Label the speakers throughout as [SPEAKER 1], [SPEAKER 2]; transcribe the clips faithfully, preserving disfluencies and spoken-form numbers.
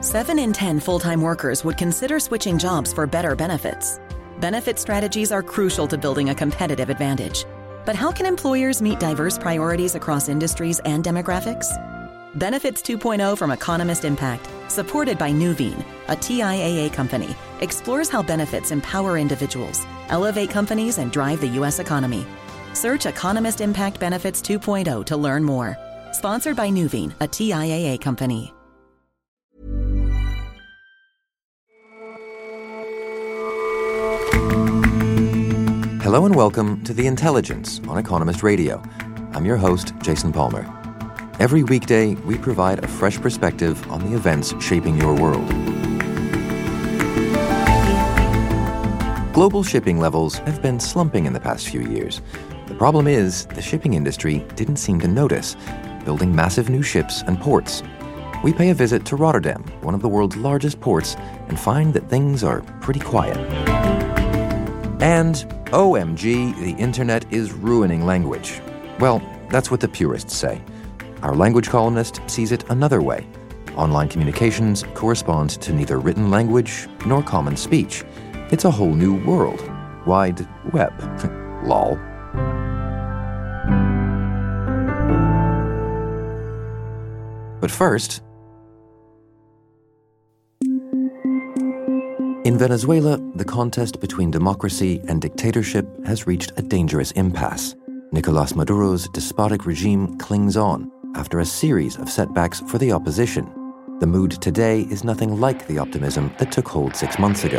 [SPEAKER 1] Seven in ten full-time workers would consider switching jobs for better benefits. Benefit strategies are crucial to building a competitive advantage. But how can employers meet diverse priorities across industries and demographics? Benefits two point oh from Economist Impact, supported by Nuveen, a T I A A company, explores how benefits empower individuals, elevate companies, and drive the U S economy. Search Economist Impact Benefits two point oh to learn more. Sponsored by Nuveen, a T I A A company.
[SPEAKER 2] Hello and welcome to The Intelligence on Economist Radio. I'm your host, Jason Palmer. Every weekday, we provide a fresh perspective on the events shaping your world. Global shipping levels have been slumping in the past few years. The problem is, the shipping industry didn't seem to notice, building massive new ships and ports. We pay a visit to Rotterdam, one of the world's largest ports, and find that things are pretty quiet. And, O M G, the internet is ruining language. Well, that's what the purists say. Our language columnist sees it another way. Online communications correspond to neither written language nor common speech. It's a whole new world. Wide web. Lol. But first, in Venezuela, the contest between democracy and dictatorship has reached a dangerous impasse. Nicolás Maduro's despotic regime clings on after a series of setbacks for the opposition. The mood today is nothing like the optimism that took hold six months ago.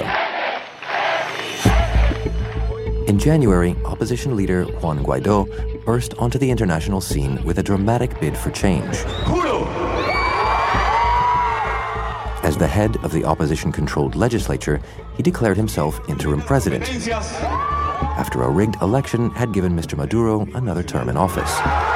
[SPEAKER 2] In January, opposition leader Juan Guaidó burst onto the international scene with a dramatic bid for change. As the head of the opposition-controlled legislature, he declared himself interim president after a rigged election had given Mister Maduro another term in office.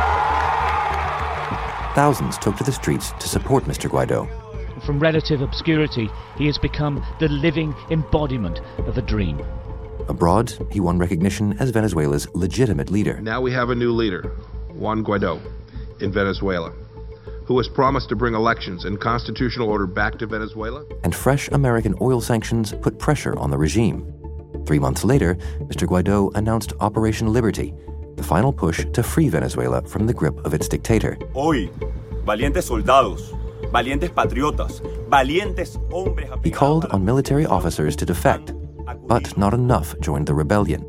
[SPEAKER 2] Thousands took to the streets to support Mister Guaidó.
[SPEAKER 3] From relative obscurity, he has become the living embodiment of a dream.
[SPEAKER 2] Abroad, he won recognition as Venezuela's legitimate leader.
[SPEAKER 4] Now we have a new leader, Juan Guaidó, in Venezuela, who has promised to bring elections and constitutional order back to Venezuela.
[SPEAKER 2] And fresh American oil sanctions put pressure on the regime. Three months later, Mister Guaidó announced Operation Liberty, the final push to free Venezuela from the grip of its dictator.
[SPEAKER 5] Hoy, valientes soldados, valientes patriotas, valientes hombres.
[SPEAKER 2] He called on military officers to defect, but not enough joined the rebellion.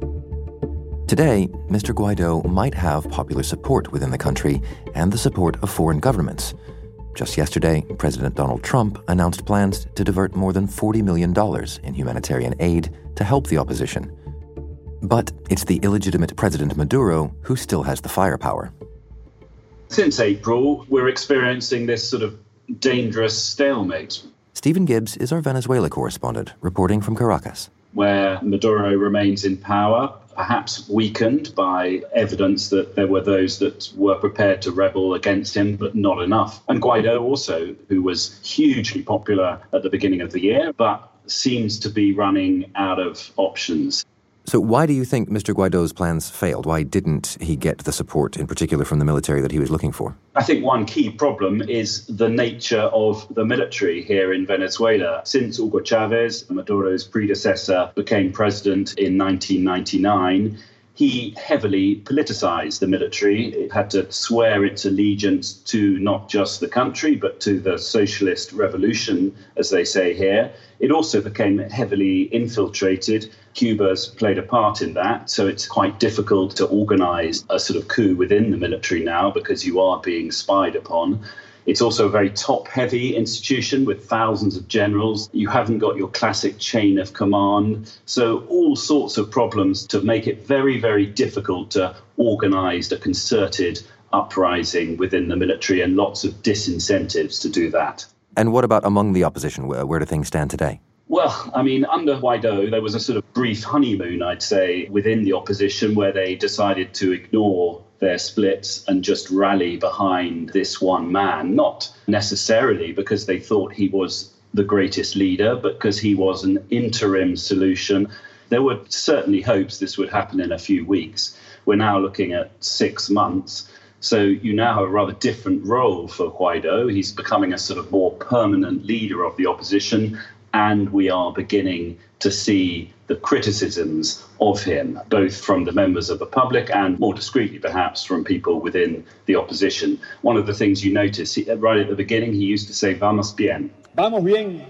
[SPEAKER 2] Today, Mister Guaidó might have popular support within the country and the support of foreign governments. Just yesterday, President Donald Trump announced plans to divert more than forty million dollars in humanitarian aid to help the opposition. But it's the illegitimate President Maduro who still has the firepower.
[SPEAKER 6] Since April, we're experiencing this sort of dangerous stalemate.
[SPEAKER 2] Stephen Gibbs is our Venezuela correspondent, reporting from Caracas.
[SPEAKER 6] Where Maduro remains in power, perhaps weakened by evidence that there were those that were prepared to rebel against him, but not enough. And Guaidó also, who was hugely popular at the beginning of the year, but seems to be running out of options.
[SPEAKER 2] So why do you think Mister Guaidó's plans failed? Why didn't he get the support, in particular from the military, that he was looking for?
[SPEAKER 6] I think one key problem is the nature of the military here in Venezuela. Since Hugo Chavez, Maduro's predecessor, became president in nineteen ninety-nine, he heavily politicized the military. It had to swear its allegiance to not just the country, but to the socialist revolution, as they say here. It also became heavily infiltrated. Cuba's played a part in that, so it's quite difficult to organize a sort of coup within the military now because you are being spied upon. It's also a very top-heavy institution with thousands of generals. You haven't got your classic chain of command. So all sorts of problems to make it very, very difficult to organize a concerted uprising within the military, and lots of disincentives to do that.
[SPEAKER 2] And what about among the opposition? Where, where do things stand today?
[SPEAKER 6] Well, I mean, under Guaidó, there was a sort of brief honeymoon, I'd say, within the opposition where they decided to ignore their splits and just rally behind this one man, not necessarily because they thought he was the greatest leader, but because he was an interim solution. There were certainly hopes this would happen in a few weeks. We're now looking at six months. So you now have a rather different role for Guaido. He's becoming a sort of more permanent leader of the opposition, and we are beginning to see the criticisms of him, both from the members of the public and, more discreetly perhaps, from people within the opposition. One of the things you notice, right at the beginning, he used to say, "Vamos bien."
[SPEAKER 7] Vamos bien.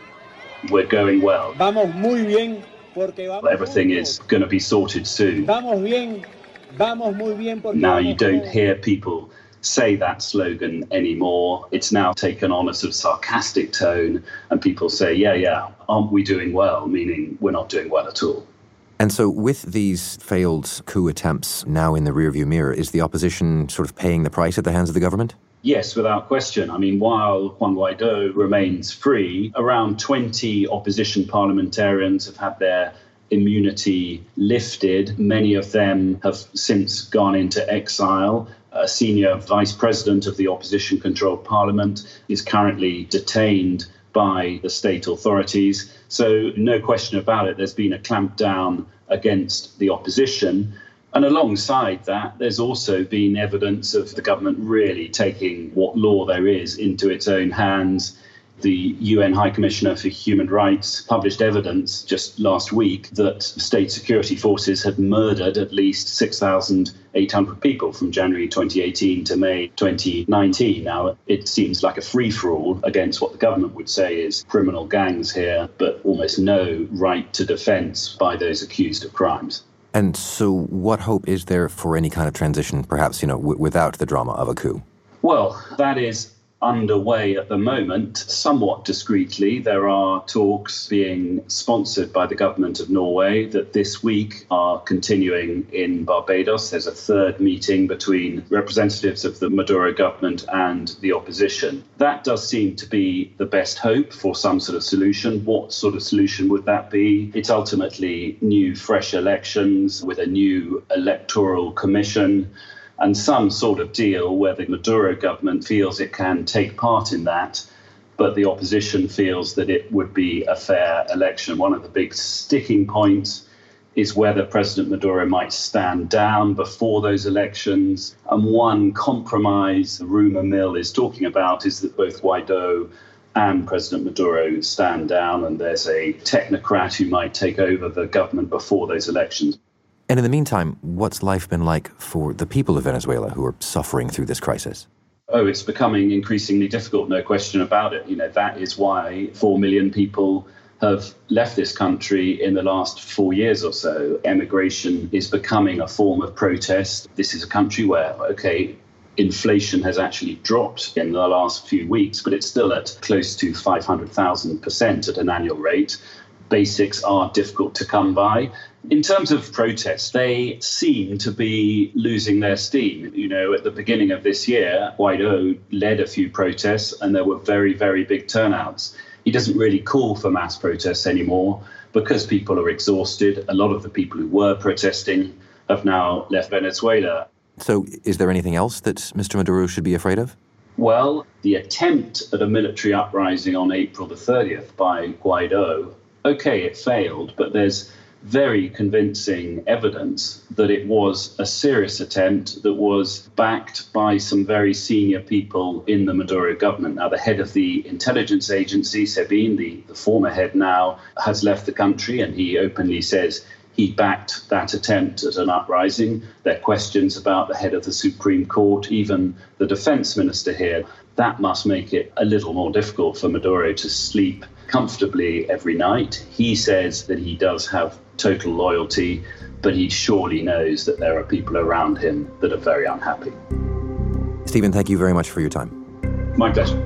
[SPEAKER 6] We're going well.
[SPEAKER 7] Vamos muy bien. Porque vamos
[SPEAKER 6] Everything
[SPEAKER 7] juntos.
[SPEAKER 6] is going to be sorted soon.
[SPEAKER 7] Vamos bien. Vamos muy bien porque
[SPEAKER 6] Now
[SPEAKER 7] vamos
[SPEAKER 6] you don't
[SPEAKER 7] juntos.
[SPEAKER 6] hear people say that slogan anymore. It's now taken on a sort of sarcastic tone, and people say, yeah, yeah, aren't we doing well? Meaning we're not doing well at all.
[SPEAKER 2] And so with these failed coup attempts now in the rearview mirror, is the opposition sort of paying the price at the hands of the government?
[SPEAKER 6] Yes, without question. I mean, while Juan Guaido remains free, around twenty opposition parliamentarians have had their immunity lifted. Many of them have since gone into exile. A senior vice president of the opposition-controlled parliament is currently detained by the state authorities. So no question about it, there's been a clampdown against the opposition. And alongside that, there's also been evidence of the government really taking what law there is into its own hands. The U N High Commissioner for Human Rights published evidence just last week that state security forces had murdered at least six thousand eight hundred people from January twenty eighteen to May twenty nineteen. Now, it seems like a free-for-all against what the government would say is criminal gangs here, but almost no right to defence by those accused of crimes.
[SPEAKER 2] And so what hope is there for any kind of transition, perhaps, you know, w- without the drama of a coup?
[SPEAKER 6] Well, that is underway at the moment, somewhat discreetly. There are talks being sponsored by the government of Norway that this week are continuing in Barbados. There's a third meeting between representatives of the Maduro government and the opposition. That does seem to be the best hope for some sort of solution. What sort of solution would that be? It's ultimately new, fresh elections with a new electoral commission and some sort of deal where the Maduro government feels it can take part in that, but the opposition feels that it would be a fair election. One of the big sticking points is whether President Maduro might stand down before those elections. And one compromise the rumour mill is talking about is that both Guaido and President Maduro stand down, and there's a technocrat who might take over the government before those elections.
[SPEAKER 2] And in the meantime, what's life been like for the people of Venezuela who are suffering through this crisis?
[SPEAKER 6] Oh, it's becoming increasingly difficult, no question about it. You know, that is why four million people have left this country in the last four years or so. Emigration is becoming a form of protest. This is a country where, okay, inflation has actually dropped in the last few weeks, but it's still at close to five hundred thousand percent at an annual rate. Basics are difficult to come by. In terms of protests, they seem to be losing their steam. You know, at the beginning of this year, Guaido led a few protests and there were very, very big turnouts. He doesn't really call for mass protests anymore because people are exhausted. A lot of the people who were protesting have now left Venezuela.
[SPEAKER 2] So is there anything else that Mister Maduro should be afraid of?
[SPEAKER 6] Well, the attempt at a military uprising on April the thirtieth by Guaido, okay, it failed, but there's very convincing evidence that it was a serious attempt that was backed by some very senior people in the Maduro government. Now, the head of the intelligence agency, Sebin, the, the former head now, has left the country, and he openly says he backed that attempt at an uprising. There are questions about the head of the Supreme Court, even the defense minister here. That must make it a little more difficult for Maduro to sleep comfortably every night. He says that he does have total loyalty, but he surely knows that there are people around him that are very unhappy.
[SPEAKER 2] Stephen, thank you very much for your time.
[SPEAKER 6] My pleasure.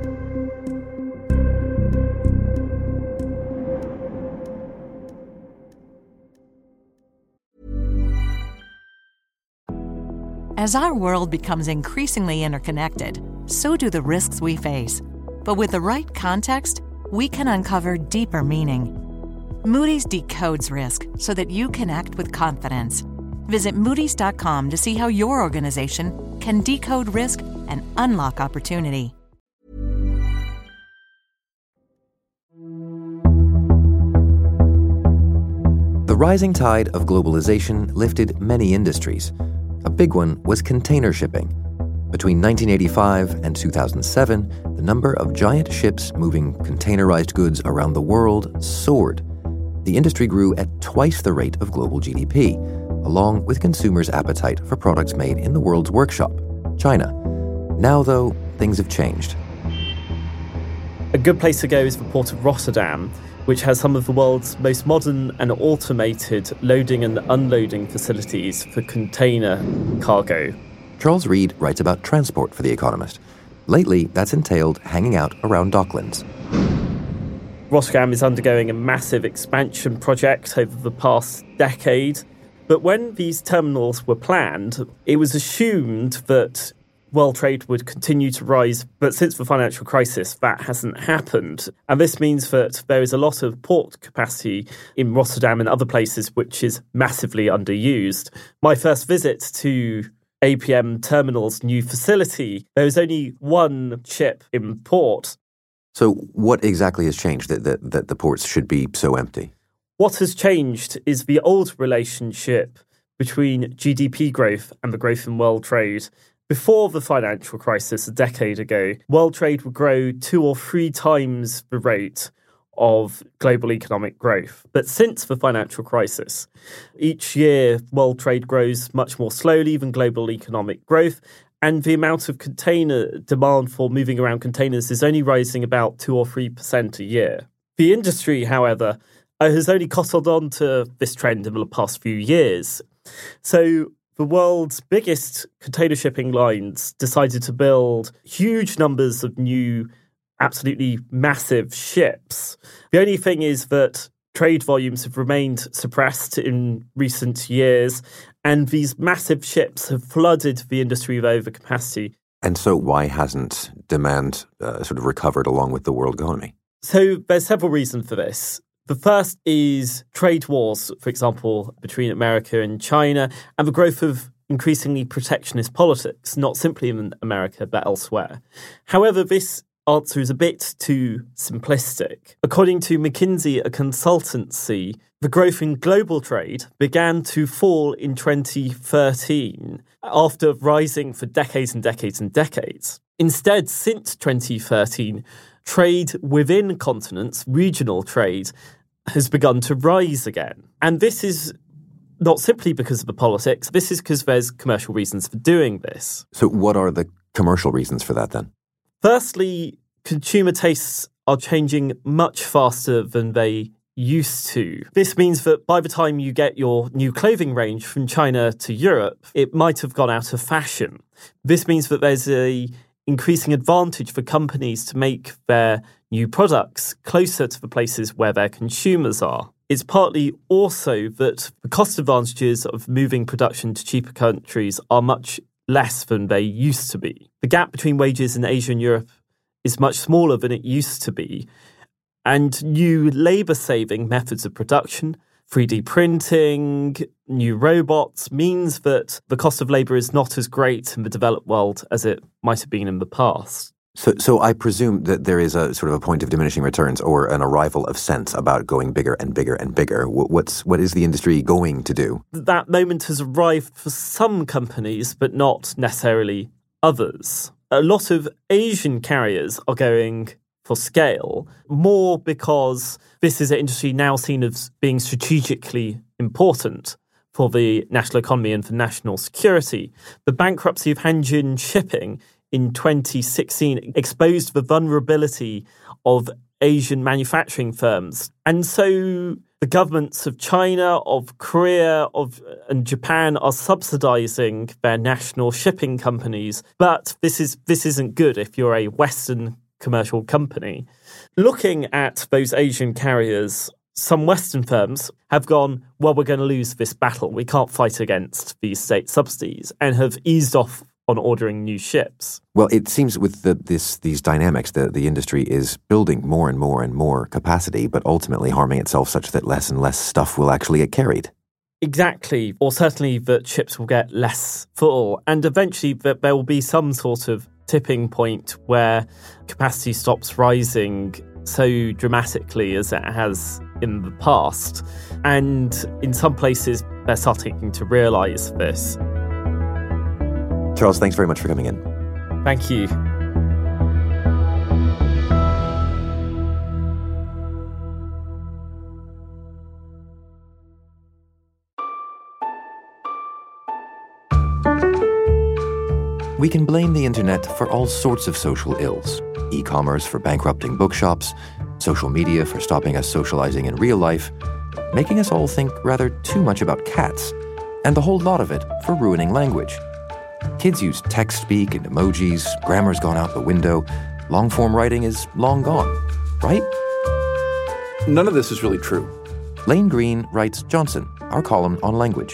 [SPEAKER 8] As our world becomes increasingly interconnected, so do the risks we face. But with the right context, we can uncover deeper meaning. Moody's decodes risk so that you can act with confidence. Visit Moody's dot com to see how your organization can decode risk and unlock opportunity.
[SPEAKER 2] The rising tide of globalization lifted many industries. A big one was container shipping. Between nineteen eighty-five and two thousand seven, the number of giant ships moving containerized goods around the world soared. The industry grew at twice the rate of global G D P, along with consumers' appetite for products made in the world's workshop, China. Now, though, things have changed.
[SPEAKER 9] A good place to go is the port of Rotterdam, which has some of the world's most modern and automated loading and unloading facilities for container cargo.
[SPEAKER 2] Charles Reed writes about transport for The Economist. Lately, that's entailed hanging out around Docklands.
[SPEAKER 9] Rotterdam is undergoing a massive expansion project over the past decade. But when these terminals were planned, it was assumed that world trade would continue to rise. But since the financial crisis, that hasn't happened. And this means that there is a lot of port capacity in Rotterdam and other places which is massively underused. My first visit to A P M Terminal's new facility, there was only one ship in port.
[SPEAKER 2] So what exactly has changed that, that, that the ports should be so empty?
[SPEAKER 9] What has changed is the old relationship between G D P growth and the growth in world trade. Before the financial crisis a decade ago, world trade would grow two or three times the rate of global economic growth. But since the financial crisis, each year world trade grows much more slowly than global economic growth, and the amount of container demand for moving around containers is only rising about two or three percent a year. The industry, however, has only cottoned on to this trend in the past few years. So the world's biggest container shipping lines decided to build huge numbers of new, absolutely massive ships. The only thing is that trade volumes have remained suppressed in recent years, and these massive ships have flooded the industry with overcapacity.
[SPEAKER 2] And so why hasn't demand uh, sort of recovered along with the world economy?
[SPEAKER 9] So there's several reasons for this. The first is trade wars, for example, between America and China, and the growth of increasingly protectionist politics, not simply in America, but elsewhere. However, this answer is a bit too simplistic. According to McKinsey, a consultancy, the growth in global trade began to fall in twenty thirteen after rising for decades and decades and decades. Instead, since twenty thirteen, trade within continents, regional trade, has begun to rise again. And this is not simply because of the politics, this is because there's commercial reasons for doing this.
[SPEAKER 2] So what are the commercial reasons for that then?
[SPEAKER 9] Firstly, consumer tastes are changing much faster than they used to. This means that by the time you get your new clothing range from China to Europe, it might have gone out of fashion. This means that there's a increasing advantage for companies to make their new products closer to the places where their consumers are. It's partly also that the cost advantages of moving production to cheaper countries are much less than they used to be. The gap between wages in Asia and Europe is much smaller than it used to be. And new labour-saving methods of production, three D printing, new robots, means that the cost of labour is not as great in the developed world as it might have been in the past.
[SPEAKER 2] So so I presume that there is a sort of a point of diminishing returns or an arrival of sense about going bigger and bigger and bigger. What's, what is the industry going to do?
[SPEAKER 9] That moment has arrived for some companies, but not necessarily others. A lot of Asian carriers are going for scale, more because this is an industry now seen as being strategically important for the national economy and for national security. The bankruptcy of Hanjin Shipping in twenty sixteen exposed the vulnerability of Asian manufacturing firms. And so the governments of China, of Korea, of and Japan are subsidizing their national shipping companies. But this is this isn't good if you're a Western commercial company. Looking at those Asian carriers, some Western firms have gone, well, we're going to lose this battle. We can't fight against these state subsidies, and have eased off on ordering new ships.
[SPEAKER 2] Well, it seems with the, this these dynamics, the, the industry is building more and more and more capacity, but ultimately harming itself such that less and less stuff will actually get carried.
[SPEAKER 9] Exactly, or certainly that ships will get less full, and eventually that there will be some sort of tipping point where capacity stops rising so dramatically as it has in the past. And in some places, they're starting to realise this.
[SPEAKER 2] Charles, thanks very much for coming in.
[SPEAKER 9] Thank you.
[SPEAKER 2] We can blame the internet for all sorts of social ills. E-commerce for bankrupting bookshops, social media for stopping us socializing in real life, making us all think rather too much about cats, and the whole lot of it for ruining language. Kids use text speak and emojis, grammar's gone out the window, long-form writing is long gone, right?
[SPEAKER 10] None of this is really true.
[SPEAKER 2] Lane Green writes Johnson, our column on language.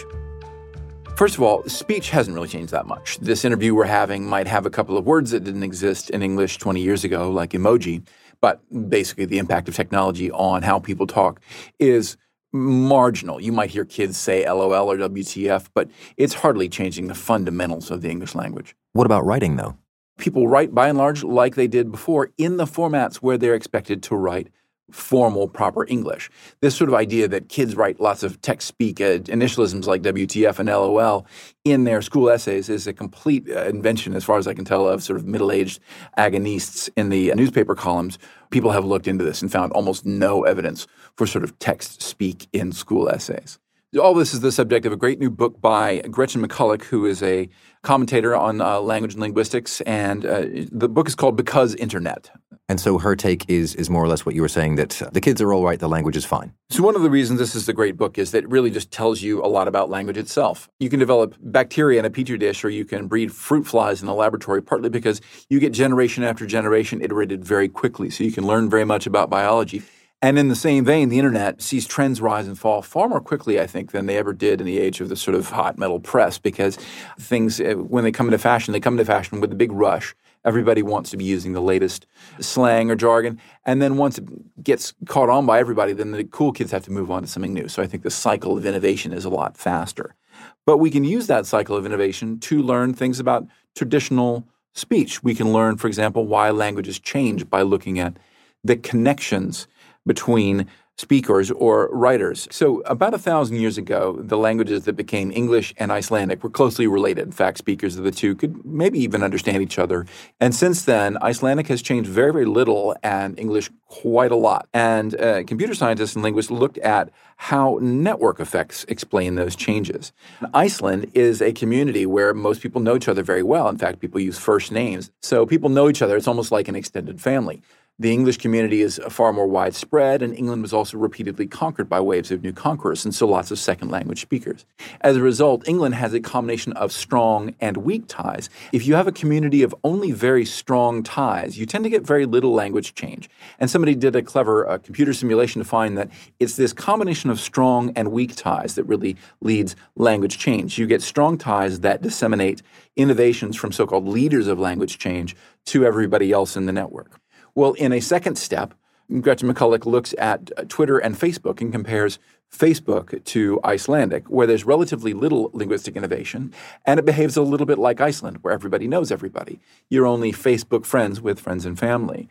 [SPEAKER 10] First of all, speech hasn't really changed that much. This interview we're having might have a couple of words that didn't exist in English twenty years ago, like emoji, but basically the impact of technology on how people talk is marginal. You might hear kids say L O L or W T F, but it's hardly changing the fundamentals of the English language.
[SPEAKER 2] What about writing, though?
[SPEAKER 10] People write, by and large, like they did before, in the formats where they're expected to write formal, proper English. This sort of idea that kids write lots of text speak uh, initialisms like W T F and L O L in their school essays is a complete uh, invention, as far as I can tell, of sort of middle-aged agonists in the newspaper columns. People have looked into this and found almost no evidence for sort of text speak in school essays. All this is the subject of a great new book by Gretchen McCulloch, who is a commentator on uh, language and linguistics, and uh, the book is called Because Internet.
[SPEAKER 2] And so her take is is more or less what you were saying, that the kids are all right, the language is fine.
[SPEAKER 10] So one of the reasons this is the great book is that it really just tells you a lot about language itself. You can develop bacteria in a petri dish, or you can breed fruit flies in a laboratory, partly because you get generation after generation iterated very quickly, so you can learn very much about biology. And in the same vein, the internet sees trends rise and fall far more quickly, I think, than they ever did in the age of the sort of hot metal press, because things, when they come into fashion, they come into fashion with a big rush. Everybody wants to be using the latest slang or jargon. And then once it gets caught on by everybody, then the cool kids have to move on to something new. So I think the cycle of innovation is a lot faster. But we can use that cycle of innovation to learn things about traditional speech. We can learn, for example, why languages change by looking at the connections between speakers or writers. So about a thousand years ago, the languages that became English and Icelandic were closely related. In fact, speakers of the two could maybe even understand each other. And since then, Icelandic has changed very, very little and English quite a lot. And uh, computer scientists and linguists looked at how network effects explain those changes. Iceland is a community where most people know each other very well. In fact, people use first names. So people know each other. It's almost like an extended family. The English community is far more widespread, and England was also repeatedly conquered by waves of new conquerors, and so lots of second language speakers. As a result, England has a combination of strong and weak ties. If you have a community of only very strong ties, you tend to get very little language change. And somebody did a clever uh, computer simulation to find that it's this combination of strong and weak ties that really leads language change. You get strong ties that disseminate innovations from so-called leaders of language change to everybody else in the network. Well, in a second step, Gretchen McCulloch looks at Twitter and Facebook and compares Facebook to Icelandic, where there's relatively little linguistic innovation, and it behaves a little bit like Iceland, where everybody knows everybody. You're only Facebook friends with friends and family.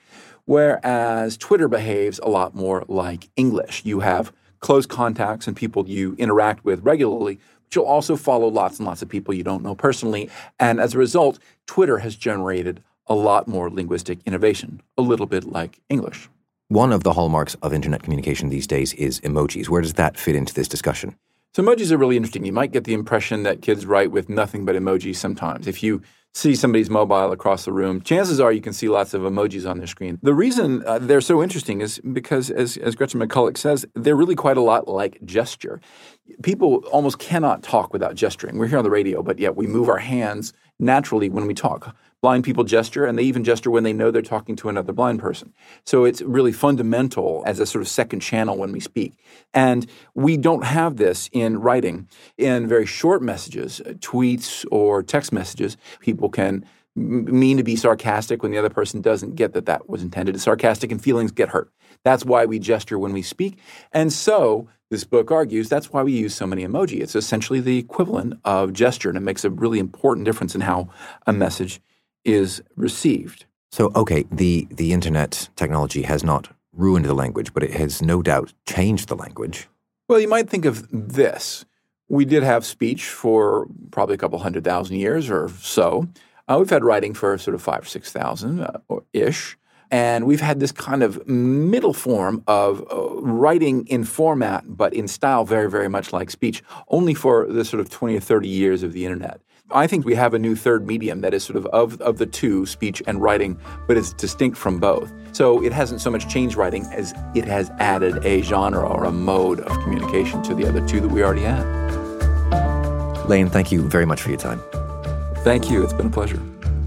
[SPEAKER 10] Whereas Twitter behaves a lot more like English. You have close contacts and people you interact with regularly, but you'll also follow lots and lots of people you don't know personally. And as a result, Twitter has generated a lot more linguistic innovation, a little bit like English.
[SPEAKER 2] One of the hallmarks of internet communication these days is emojis. Where does that fit into this discussion?
[SPEAKER 10] So emojis are really interesting. You might get the impression that kids write with nothing but emojis sometimes. If you see somebody's mobile across the room, chances are you can see lots of emojis on their screen. The reason uh, they're so interesting is because, as, as Gretchen McCulloch says, they're really quite a lot like gesture. People almost cannot talk without gesturing. We're here on the radio, but yet we move our hands naturally when we talk. Blind people gesture, and they even gesture when they know they're talking to another blind person. So it's really fundamental as a sort of second channel when we speak. And we don't have this in writing. In very short messages, tweets or text messages, people can mean to be sarcastic when the other person doesn't get that that was intended. It's sarcastic and feelings get hurt. That's why we gesture when we speak. And so this book argues that's why we use so many emoji. It's essentially the equivalent of gesture, and it makes a really important difference in how a message is received.
[SPEAKER 2] So, okay, the, the internet technology has not ruined the language, but it has no doubt changed the language.
[SPEAKER 10] Well, you might think of this. We did have speech for probably a couple hundred thousand years or so. Uh, we've had writing for sort of five or six thousand uh, or ish. And we've had this kind of middle form of uh, writing in format, but in style very, very much like speech, only for the sort of twenty or thirty years of the internet. I think we have a new third medium that is sort of of, of the two, speech and writing, but is distinct from both. So it hasn't so much changed writing as it has added a genre or a mode of communication to the other two that we already had.
[SPEAKER 2] Lane, thank you very much for your time.
[SPEAKER 10] Thank you. It's been a pleasure.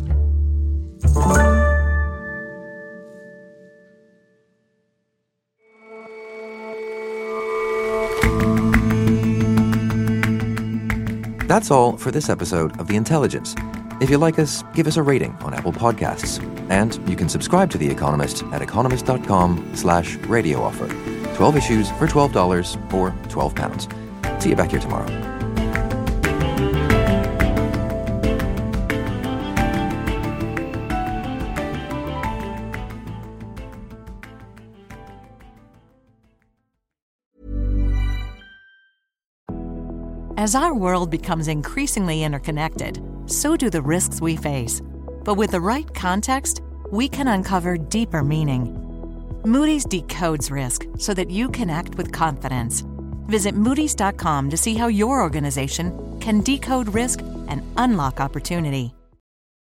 [SPEAKER 2] That's all for this episode of The Intelligence. If you like us, give us a rating on Apple Podcasts. And you can subscribe to The Economist at economist.com slash radio offer. twelve issues for twelve dollars or twelve pounds. See you back here tomorrow.
[SPEAKER 8] As our world becomes increasingly interconnected, so do the risks we face. But with the right context, we can uncover deeper meaning. Moody's decodes risk so that you can act with confidence. Visit Moody's dot com to see how your organization can decode risk and unlock opportunity.